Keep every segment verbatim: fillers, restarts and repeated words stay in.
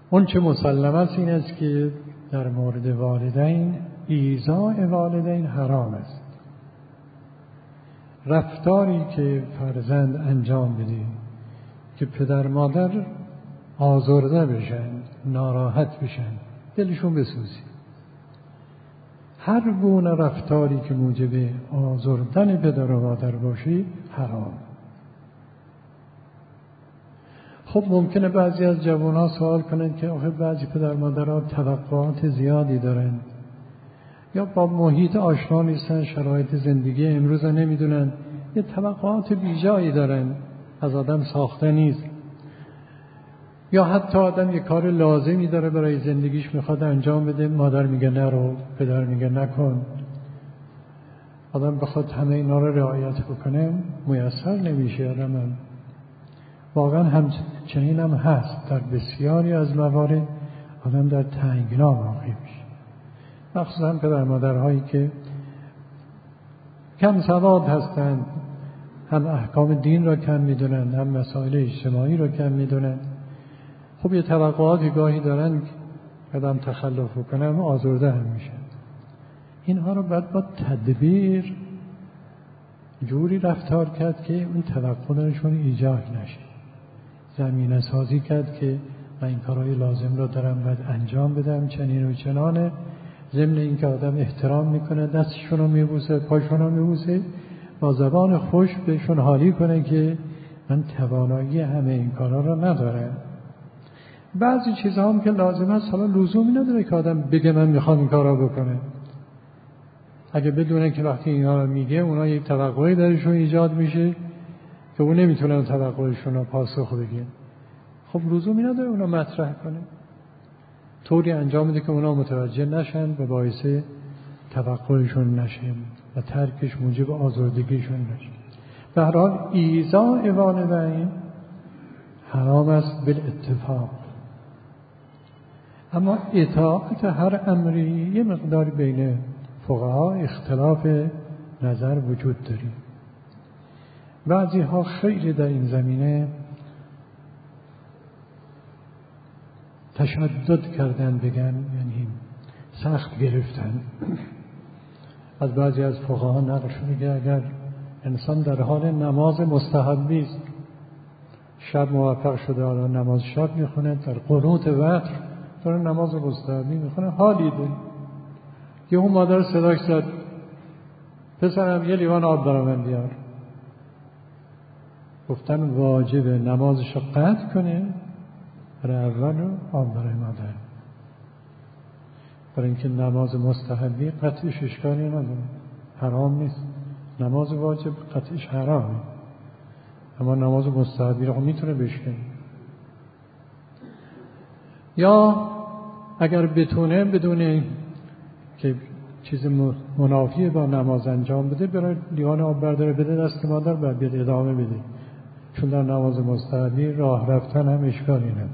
اون چه مسلم است این است که در مورد والدین ایذاء والدین حرام است. رفتاری که فرزند انجام بده که پدر مادر آزرده بشن، ناراحت بشن، دلشون بسوزه، هر گونه رفتاری که موجب آزردن پدر و مادر باشه حرام. خب ممکنه بعضی از جوانان سوال کنند که آخه بعضی پدر مادرها توقعات زیادی دارن یا با محیط آشنا نیستن، شرایط زندگی امروز رو نمیدونن، یه توقعات بیجایی دارن، از آدم ساخته نیست، یا حتی آدم یه کار لازمی داره برای زندگیش میخواد انجام بده، مادر میگه نرو، پدر میگه نکن، آدم بخواد همه اینا رو رعایت بکنه میسر نمیشه. آدم واقعا هم چنین هم هست، در بسیاری از موارد آدم در تنگنا واقع میشه، مخصوصا پدر مادرهایی که کم سواد هستند، هم احکام دین را کم میدونن، هم مسائل اجتماعی را کم میدونن. خب یه توقعاتی گاهی دارن که آدم تخلف بکنه آزرده هم میشن. اینها رو باید با تدبیر جوری رفتار کرد که اون توقعشون ایجاد نشه، زمینه سازی کرد که من این کارهای لازم رو دارم باید انجام بدم، چنین و چنانه، ضمن اینکه آدم احترام میکنه، دستشون رو میبوسه، پاشون رو میبوسه، با زبان خوش بهشون حالی کنه که من توانایی همه این کارها رو ندارم. بعضی چیزها هم که لازم است حالا لزومی نداره که آدم بگه من میخوام این کارا بکنه، اگه بدونه که وقتی اینا رو میگه اونا یک توقعی درشون ایجاد میشه که اون نمیتونه اون توقعشون رو پاسخ بگه، خب لزومی نداره اونا مطرح کنه، طوری انجام میده که اونا متوجه نشن و باعث توقعشون نشه و ترکش موجب آزردگیشون نشه. به هر حال ایذاء والدین حرام است بالاتفاق، اما اطاعت هر امری یه مقدار بین فقها اختلاف نظر وجود داره. بعضی ها خیلی در این زمینه تشدد کردن، بگن یعنی سخت گرفتن. از بعضی از فقها نقل شده که اگر انسان در حال نماز مستحبی است، شب موفق شده حالا نماز شب میخونه، در قنوت وتر داره نماز مستحبی میخونه، حالی ده یه اون مادر صداش زد پسرم یه لیوان آب برای من بیار. گفتن واجب نمازش رو قطع کنه، برای اول رو آب برای مادر، برای اینکه نماز مستحبی قطعش اشکالی نداره، حرام نیست. نماز واجب قطعش حرامه، اما نماز مستحبی رو میتونه بشکنه. یا اگر بتونه بدونه که چیز منافی با نماز انجام بده، برای لیوان آب برداره بده دست مادر، بعد بیاد ادامه بده، چون در نماز مستحبی راه رفتن هم اشکالی نداره.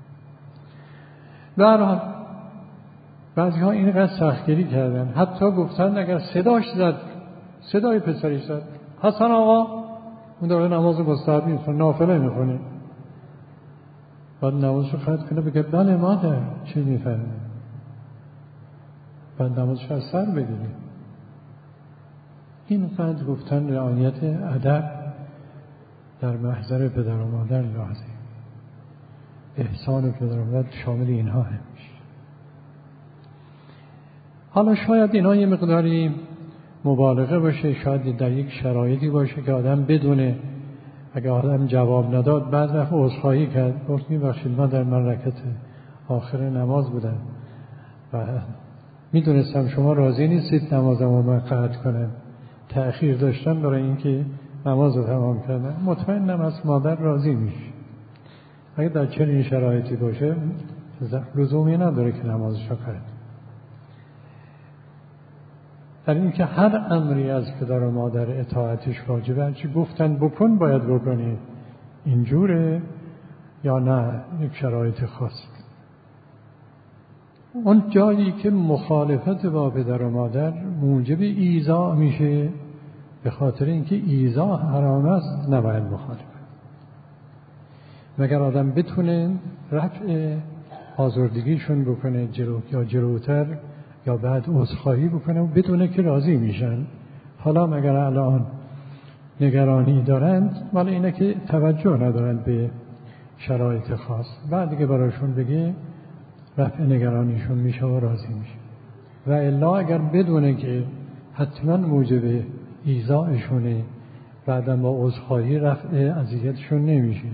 به هر حال بعضی ها اینقدر سختگیری کردن، حتی گفتن اگر صداش زد، صدای پسرش زد حسن آقا، اون داره نماز مستحبی میخونه، نافله میخونه، بعد نمازش رو قطع کنه بگه بله مادر چی میفهمه، بعد نمازش از سر بگیره. این قدر گفتن رعایت ادب در محضر پدر و مادر لازم، احسان پدر و مادر شامل اینها هم میشه. حالا شاید اینا یه مقداری مبالغه باشه، شاید در یک شرایطی باشه که آدم بدونه، اگه آدم جواب نداد بعد وقت عذرخواهی کرد، گفت میبخشید من در من رکعت آخر نماز بودم و میدونستم شما راضی نیستید نمازم رو من قطع کنم، تأخیر داشتم برای اینکه نماز رو تمام کردم. مطمئنم از مادر راضی میشه. اگه در چنین شرایطی باشه لزومی نداره که نمازش رو قطع. در این که هر امری از پدر و مادر اطاعتش واجبه، هرچی گفتن بکن باید بکنی، اینجوره یا نه یک شرایط خاص. اون جایی که مخالفت با پدر و مادر موجب ایذا میشه، به خاطر اینکه ایذا حرام است، نباید مخالفت، مگر آدم بتونه رفع آزردگیشون بکنه جلو یا جلوتر یا بعد عذرخواهی بکنه و بدونه که راضی میشن. حالا مگر الان نگرانی دارند، ولی اینه که توجه ندارند به شرایط خاص، بعد دیگه براشون بگه رفع نگرانیشون میشه و راضی میشه. و الا اگر بدونه که حتما موجب ایذایشونه، بعدم با عذرخواهی رفع اذیتشون نمیشه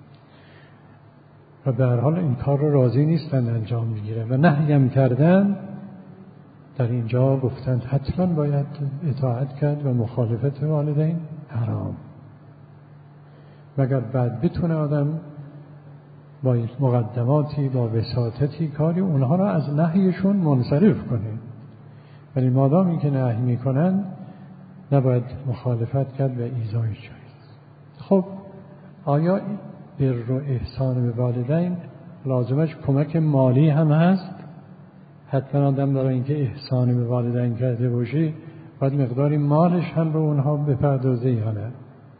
و به هر حال این کار رو راضی نیستن انجام میگیره و نهیم کردن، در اینجا گفتند حتما باید اطاعت کرد و مخالفت والدین حرام. مگر بعد بتونه آدم با مقدماتی با وساطتی کاری اونها را از نهیشون منصرف کنه، ولی مادامی که نهی میکنن نباید مخالفت کرد و ایذای جایز. خب آیا بر و احسان به والدین لازمش کمک مالی هم هست؟ حتما آدم برای اینکه احسان به والدین کرده باشه باید مقداری مالش هم رو اونها بپردازه یا نه؟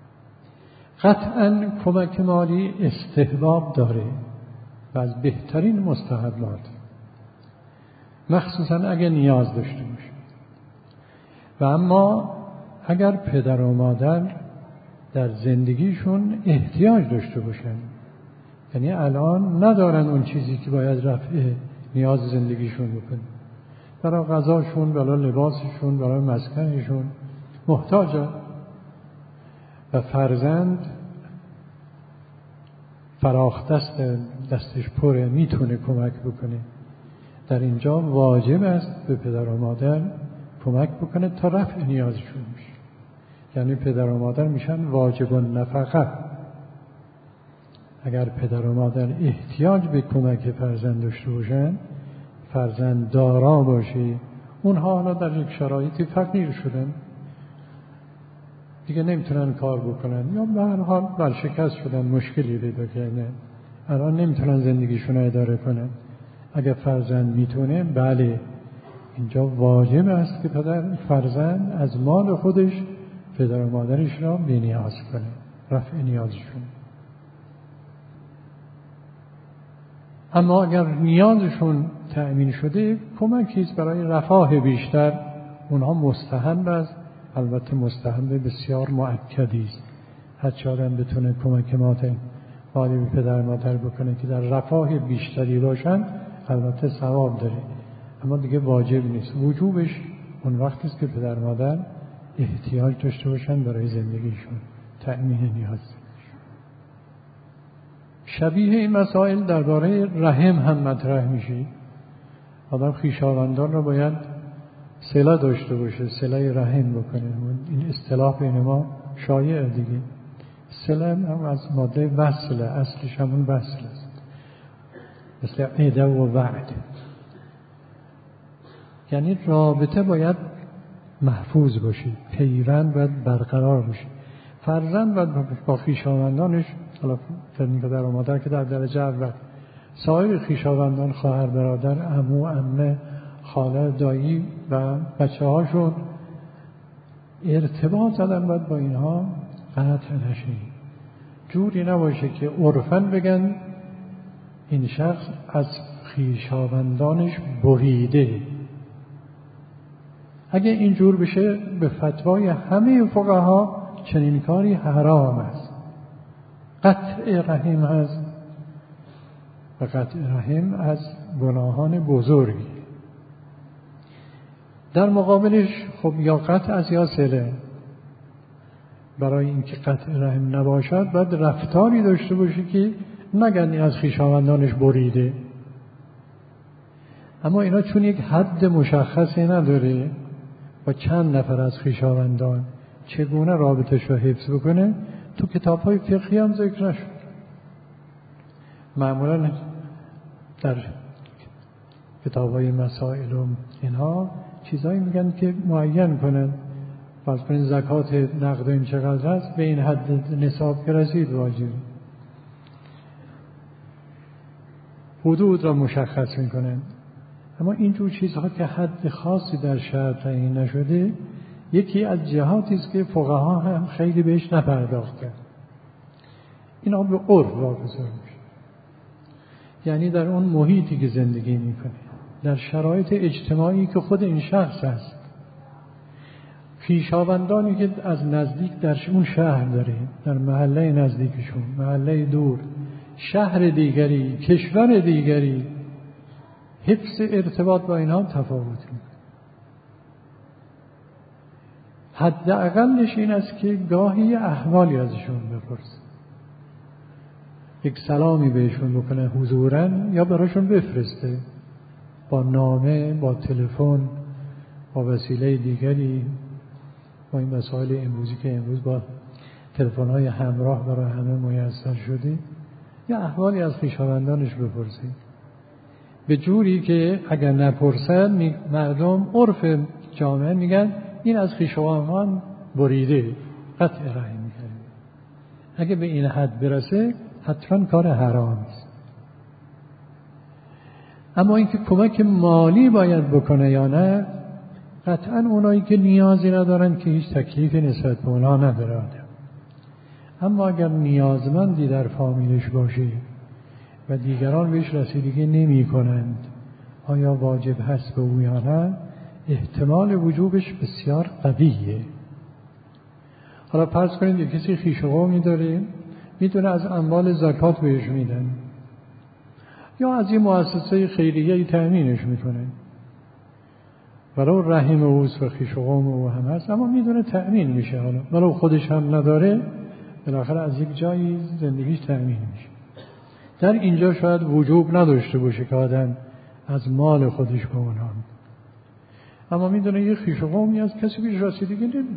قطعا کمک مالی استحباب داره و از بهترین مستحبات، مخصوصا اگه نیاز داشته باشه. و اما اگر پدر و مادر در زندگیشون احتیاج داشته باشن، یعنی الان ندارن اون چیزی که باید رفع نیاز زندگیشون بکنه، برای غذاشون، برای لباسشون، برای مسکنشون محتاجه و فرزند فراخ دست دستش پره میتونه کمک بکنه، در اینجا واجب است به پدر و مادر کمک بکنه تا رفع نیازشون میشه. یعنی پدر و مادر میشن واجب النفقه. اگر پدر و مادر احتیاج به کمک فرزند داشته باشن، فرزند دارا باشه، اونها حالا در یک شرایطی فقیر شدن دیگه نمیتونن کار بکنن یا به هر حال ورشکست شدن، مشکلی پیدا کردن، الان نمیتونن زندگیشون رو اداره کنن. اگر فرزند میتونه، بله اینجا واجب است که پدر فرزند از مال خودش پدر و مادرش را بی‌نیاز کنه، رفع نیازشون. اما اگر نیازشون تأمین شده، کمکیست برای رفاه بیشتر، اونها مستحب است. البته مستحب بسیار مؤکدی است. هر چه آدم بتونه کمک مادر به پدر مادر بکنه که در رفاه بیشتری باشن، البته ثواب داره، اما دیگه واجب نیست. وجوبش اون وقتی است که پدر مادر احتیاج داشته باشن برای زندگیشون، تأمین نیاز. شبیه این مسائل درباره رحم هم مطرح میشه. آدم خویشاوندان رو باید صله داشته باشه، صله رحم بکنه. این اصطلاح بین ما شایع دیگه. صله هم از ماده وصله، اصلش همون وصل است، مثل عده و وعد. یعنی رابطه باید محفوظ باشه، پیوند باید برقرار باشه. فرزند باید با خویشاوندانش، حالا پدر و مادر که در درجه اول، سایر خویشاوندان، خواهر برادر، عمو، عمه، خاله، دایی و بچه هاشون ارتباط زدن باید با اینها قطع نشه. جوری نباشه که عرفاً بگن این شخص از خویشاوندانش بریده. اگه اینجور بشه به فتوای همه فقها چنین کاری حرام است. قطع رحم هست و قطع رحم از گناهان بزرگی. در مقابلش خب یا قطع از یا صله. برای اینکه قطع رحم نباشد باید رفتاری داشته باشه که نگن از خویشاوندانش بریده. اما اینا چون یک حد مشخصی نداره و چند نفر از خویشاوندان چگونه رابطش رو حفظ بکنه، تو کتاب‌های فقهی هم ذکر نشد. معمولا در کتاب‌های مسائل و اینها چیزایی میگن که معین کنن، فرض کنید زکات نقد این چقدر هست، به این حد نصاب که رسید واجب. حدود را مشخص میکنن. اما اینجور چیزها که حد خاصی در شرع تعیین نشده، یکی از جهاتی است که فقها هم خیلی بهش نپرداختن. اینا به عرف واگذار میشه. یعنی در اون محیطی که زندگی میکنه، در شرایط اجتماعی که خود این شخص هست، خویشاوندانی که از نزدیک در اون شهر داره، در محله نزدیکشون، محله دور، شهر دیگری، کشور دیگری، حفظ ارتباط با اینها تفاوت میکنه. حداقلش این است که گاهی احوالی ازشون بپرسه، یک سلامی بهشون بکنه حضوراً، یا براشون بفرسته با نامه، با تلفن، با وسیله دیگری، با این مسائل امروزی که امروز با تلفن‌های همراه برای همه میسر شده، یا احوالی از خویشاوندانش بپرسه، به جوری که اگر نپرسن مردم عرف جامعه میگن این از خویشاوندان بریده، قطع رحم میکنه. اگه به این حد برسه حتما کار حرام است. اما اینکه کمک مالی باید بکنه یا نه، قطعا اونایی که نیازی ندارن که هیچ تکلیفی نسبت به اونا نداره آدم. اما اگر نیازمندی در فامیلش باشه و دیگران بهش رسیدگی نمی کنند، آیا واجب هست به او یا نه؟ احتمال وجوبش بسیار قویه. حالا فرض کنید یک کسی خویش و قومی داره، میتونه از اموال زکات بهش میدن، یا از این مؤسسه خیریه‌ای تأمینش میکنه، ولو رحم اوست و خویش و قوم او هم هست، اما میدونه تأمین میشه. حالا ولو خودش هم نداره، بالاخره از یک جایی زندگیش تأمین میشه. در اینجا شاید وجوب نداشته باشه که آدم از مال خودش به اونها میده، اما میدونه یه خویش و قومی از کسی بهش رسیدگی نمیکنه.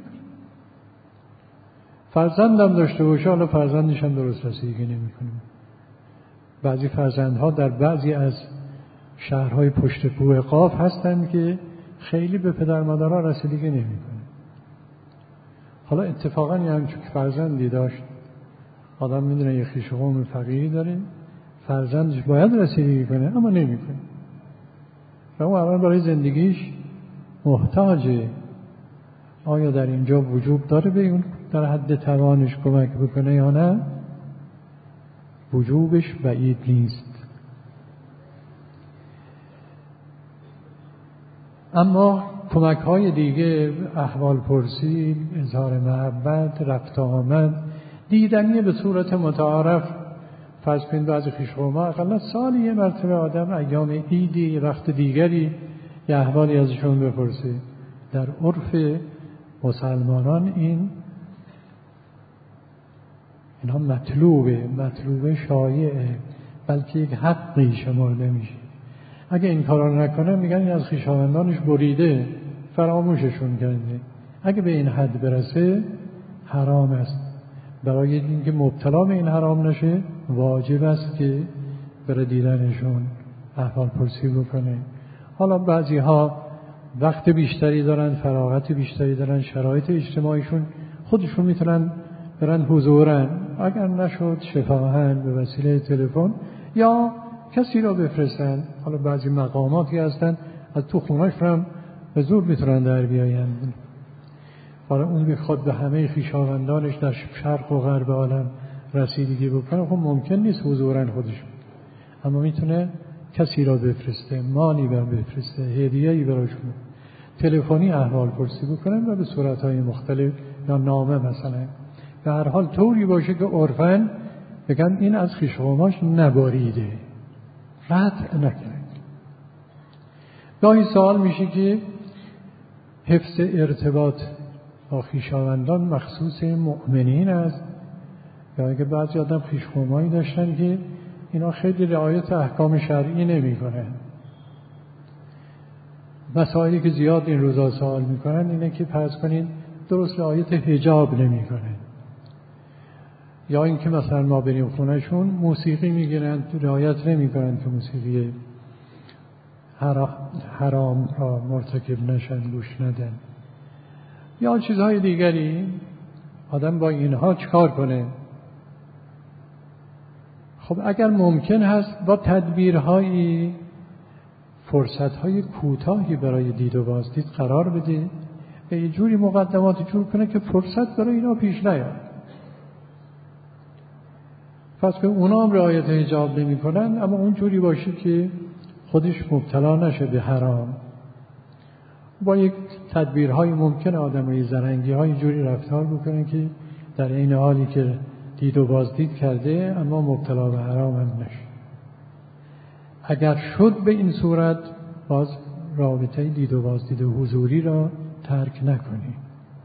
فرزندم داشته باشه، حالا فرزندش هم درست رسیدگی نمیکنه. بعضی فرزندها در بعضی از شهرهای پشت کوه قاف هستند که خیلی به پدر مادرها رسیدگی نمیکنه. حالا اتفاقا یه همچون فرزندی داشت، آدم میدونه یه خویش و قوم فقیری داره، فرزندش باید رسیدگی کنه اما نمیکنه، و اون الان برای زندگیش محتاجه. آیا در اینجا وجوب داره به اون در حد توانش کمک بکنه یا نه؟ وجوبش بعید نیست. اما کمک های دیگه، احوال پرسی، اظهار محبت، رفت آمد، دیدنی به صورت متعارف. فرض کنید بعضی خویش‌قوما اقلا سالی یه مرتبه آدم ایام عیدی، وقت دیگری یه احوالی ازشون بپرسه. در عرف مسلمانان این اینها مطلوبه، مطلوبه شایعه، بلکه یک حقی شمرده میشه. اگه این کارا نکنه میگن این از خویشاوندانش بریده، فراموششون کرده. اگه به این حد برسه حرام است. برای اینکه مبتلا به این حرام نشه واجب است که بره دیدنشون، احوال پرسی بکنه. حالا بعضی ها وقت بیشتری دارن، فراغت بیشتری دارن، شرایط اجتماعیشون خودشون میتونن برن حضورن، اگر نشد شفاهن به وسیله تلفن یا کسی را بفرستن. حالا بعضی مقاماتی هستن از تو خونه‌اش هم به زور میتونن در بیاین. حالا اون بخواد به همه خویشاوندانش در شرق و غرب عالم رسیدگی بکنه، خب ممکن نیست حضورن خودشون، اما میتونه کسی را بفرسته، مالی بر بفرسته، هدیه‌ای براشون، تلفنی احوال پرسی بکنن و به صورت‌های مختلف، یا نامه مثلا، به هر حال طوری باشه که عرفاً بگن این از خویش‌قوماش نبریده، رد نکنه. گاهی سوال میشه که حفظ ارتباط با خویشاوندان مخصوص مؤمنین است، یا اگه بعضی آدم خویش‌قومایی داشتن که اینا خیلی رعایت احکام شرعی نمی‌کنن. مسائلی که زیاد این روزا سوال میکنن اینه که فرض کنین درست رعایت حجاب نمی‌کنن، یا اینکه مثلا ما بریم خونهشون موسیقی میگیرن، رعایت نمی‌کنن که موسیقی حرام را مرتکب نشن، گوش ندن، یا چیزهای دیگری. آدم با اینها چیکار کنه؟ خب اگر ممکن هست با تدبیرهایی، فرصتهای کوتاهی برای دید و بازدید قرار بده و یه جوری مقدمات جور کنه که فرصت برای اینا پیش نیاد. پس که اونا هم رعایت حجاب نمی کنن، اما اون جوری باشه که خودش مبتلا نشه به حرام. با یک تدبیرهای ممکن آدمای زرنگی های جوری رفتار بکنن که در این حالی که دید و بازدید کرده اما مبتلا به حرام هم نشه. اگر شد به این صورت، باز رابطه دید و بازدید و حضوری را ترک نکنی.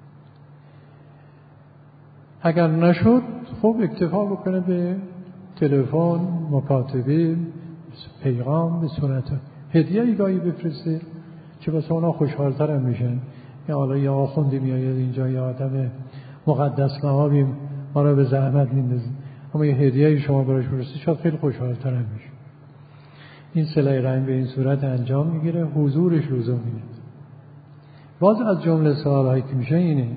اگر نشد، خب اکتفا بکنه به تلفن، مکاتبه، پیغام، به صورت هدیه گاهی بفرسته که بس اونا خوشحالتر هم میشن. یا حالا یا آخوندی میاید اینجا، یا آدم مقدس مآبی ما را به زحمت میندازه، اما یه هدیه شما براش برسید شاید خیلی خوشحالتر هم میشه. این صله رحم به این صورت انجام میگیره، حضورش لزوم نیست. باز از جمله سوالهایی که میشه اینه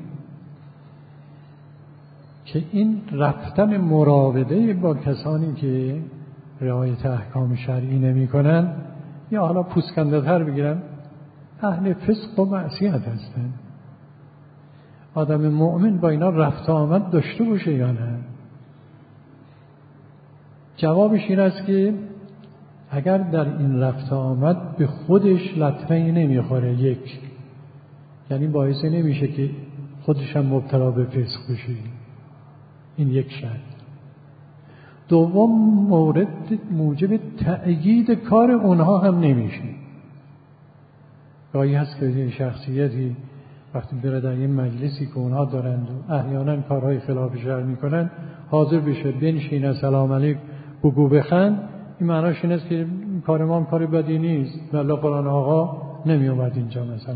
که این رفتن مراوده با کسانی که رعایت احکام شرعی نمی کنن، یا حالا پوسکنده تر بگیرم، اهل فسق و معصیت هستن. آدم مؤمن با اینا رفت آمد داشته باشه یا نه؟ جوابش این است که اگر در این رفت آمد به خودش لطمه‌ای نمیخوره، یک، یعنی باعث نمیشه که خودش هم مبتلا به فسق بشه، این یک شرط. دوم، مورد موجب تأیید کار اونها هم نمیشه. گاهی هست که شخصیتی وقتی بره در این مجلسی که اونها دارند و احیانا کارهای خلاف شرع میکنن، حاضر بشه بنشینه سلام علیک بگو بخند، این معناش این است که کار ما هم کار بدی نیست، والله فلان آقا نمی اومد اینجا مثلا.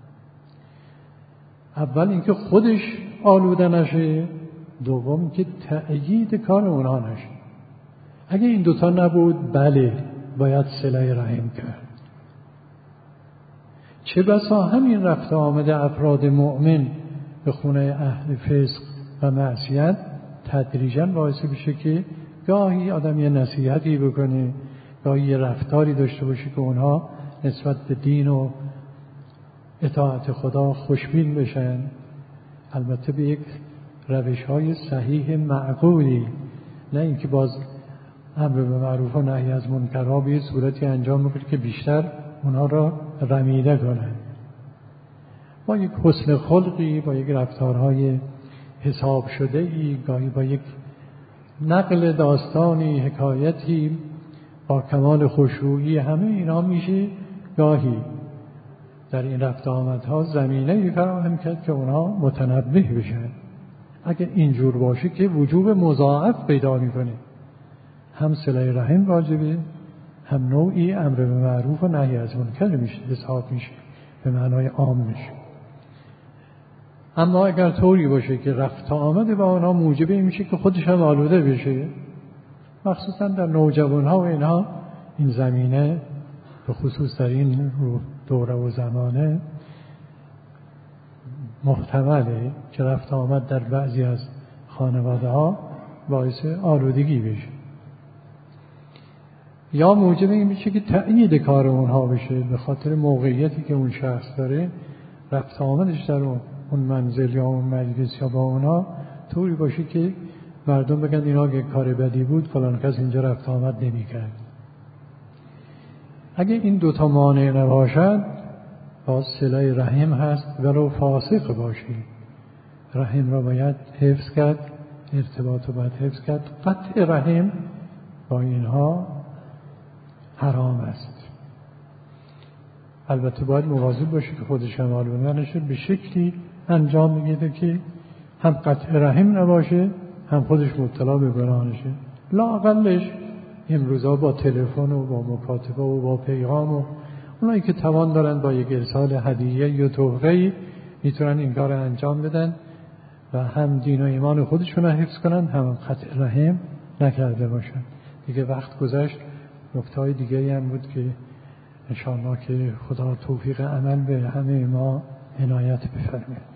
اول اینکه خودش آلوده نشه، دوم که تأیید کار اونها نشه. اگه این دوتا نبود، بله باید صله رحم کرد. چه بسا همین رفت آمده افراد مؤمن به خونه اهل فسق و معصیت تدریجاً باعث بشه که گاهی آدم یه نصیحتی بکنه، گاهی یه رفتاری داشته باشه که اونها نسبت به دین و اطاعت خدا خوشبین بشن، البته به یک روش‌های صحیح معقولی، نه اینکه باز امر به معروف و نهی از منکرها به صورتی انجام بکنه که بیشتر اونها را رمیده کنن. با یک حسن خلقی، با یک رفتارهای حساب شده ای، گاهی با یک نقل داستانی، حکایتی با کمال خشوعی، همه اینا میشه گاهی در این رفت آمدها زمینه فراهم کرد که اونها متنبه بشن. اگه اینجور باشه که وجوب مضاعف پیدا میکنه، هم صله رحم واجبه، هم نوعی امر به معروف و نهی از منکر میشه، حساب میشه، به معنای عام میشه. اما اگر طوری باشه که رفت آمد با اونها موجب این میشه که خودش هم آلوده بشه، مخصوصا در نوجوانها و اینها، این زمینه به خصوص در این دوره و زمانه محتمله که رفت آمد در بعضی از خانواده ها باعث آلودگی بشه، یا موجب این میشه که تأیید کار اونها بشه به خاطر موقعیتی که اون شخص داره، رفت آمدش در اون اون منزل یا اون مجلس یا با اونا طوری باشه که مردم بگن اینا که کار بدی بود فلان کس اینجا رفت آمد نمی کرد. اگه این دوتا مانع نباشد، باز صله رحم هست ولو فاسق باشی، رحم را باید حفظ کرد، ارتباط رو باید حفظ کرد. قطع رحم با اینها حرام است. البته باید مواظب باشه که خودش هم آلوده نشه، به شکلی انجام میگیره که هم قطع رحم نباشه، هم خودش مبتلا به گناه نشه. لااقلش امروزها با تلفن و با مکاتبه و با پیغام و اونایی که توان دارن با یک ارسال هدیه یا تحفه‌ای میتونن این کار انجام بدن و هم دین و ایمان خودشون رو حفظ کنن، هم قطع رحم نکرده باشن. دیگه وقت گذشت، نکته‌های دیگه‌ای هم بود که انشاءالله که خدا توفیق عمل به همه ما عنایت بفرماید.